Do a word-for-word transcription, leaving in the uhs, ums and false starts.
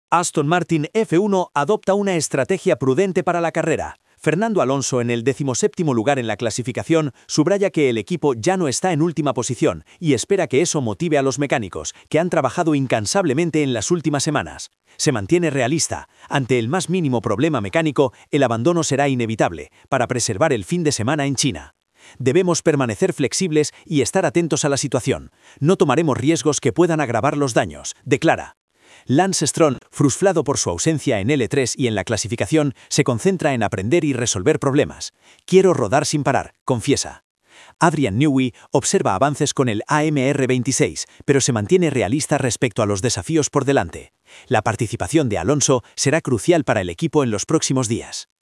Aston Martin F uno adopta una estrategia prudente para la carrera. Fernando Alonso, en el decimoséptimo lugar en la clasificación, subraya que el equipo ya no está en última posición y espera que eso motive a los mecánicos, que han trabajado incansablemente en las últimas semanas. Se mantiene realista. Ante el más mínimo problema mecánico, el abandono será inevitable, para preservar el fin de semana en China. Debemos permanecer flexibles y estar atentos a la situación. No tomaremos riesgos que puedan agravar los daños, declara. Lance Stroll, frustrado por su ausencia en L tres y en la clasificación, se concentra en aprender y resolver problemas. Quiero rodar sin parar, confiesa. Adrian Newey observa avances con el A M R veintiséis, pero se mantiene realista respecto a los desafíos por delante. La participación de Alonso será crucial para el equipo en los próximos días.